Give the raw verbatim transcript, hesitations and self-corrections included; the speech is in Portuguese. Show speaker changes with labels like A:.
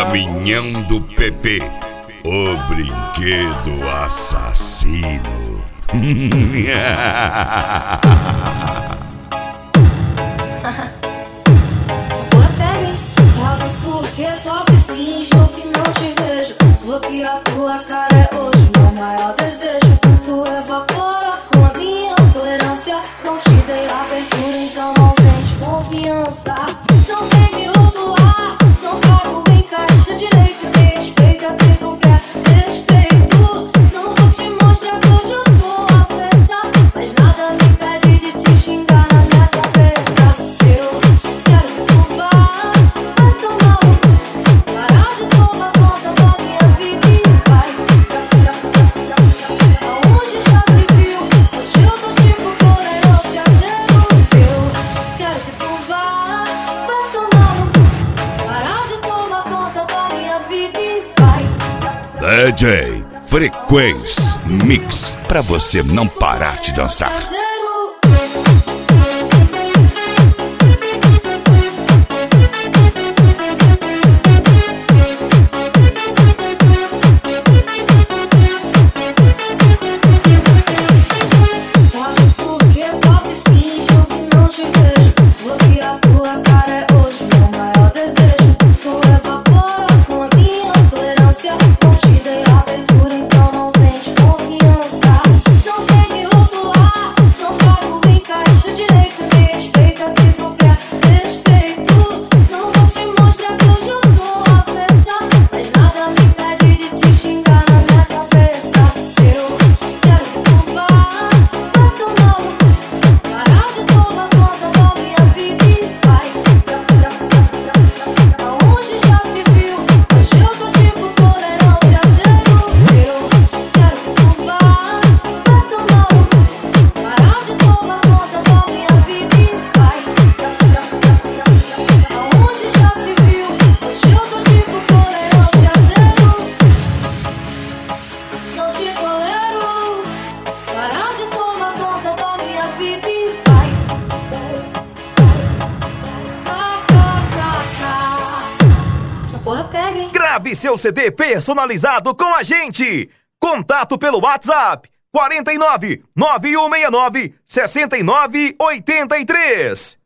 A: Caminhão do Pepe, o brinquedo assassino.
B: Sabe por que posso fingir que não te vejo? Porque a tua cara é hoje meu maior desejo. Tu evapora com a minha tolerância. Não te dei abertura, então não vem de confiança. Não vem me rotular, não cago em caixa direito. Me respeita se tu quer respeito. Não vou te mostrar que hoje eu tô avessa, mas nada me impede de te xingar na minha cabeça. Eu quero que tu vá, vai tomar um, parar de tomar conta da minha vida e vai. Aonde já se viu, hoje eu tô tipo tolerância zero. Eu quero que tu vá, vai tomar um, parar de tomar conta da minha vida e vai.
A: D J Frequência Mix, pra você não parar de dançar.
B: Sabe por que posso fingir que não te vejo? Porque a tua cara é hoje meu maior desejo. Tu evapora com a minha tolerância. Não te dei abertura, então não vem de confiança. Não vem me rotular, não cago em caixa direito. Me respeita se tu quer respeito. Não vou te mostrar que hoje eu tô avessa, mas nada me impede de te xingar na minha cabeça. Eu quero que tu vá, vai tomar um, parar de tomar conta da minha vida e vai. Aonde já se viu, hoje eu tô tipo tolerância zero. Eu quero que tu vá, vai tomar um, parar de tomar conta da minha vida e vai. Aonde já se viu, hoje eu tô tipo tolerância zero. Não te tolero, parar de tomar conta da minha vida e vai. Essa porra pega, hein?
C: Grave seu C D personalizado com a gente. Contato pelo WhatsApp quatro nove nove um seis nove, seis nove oito três.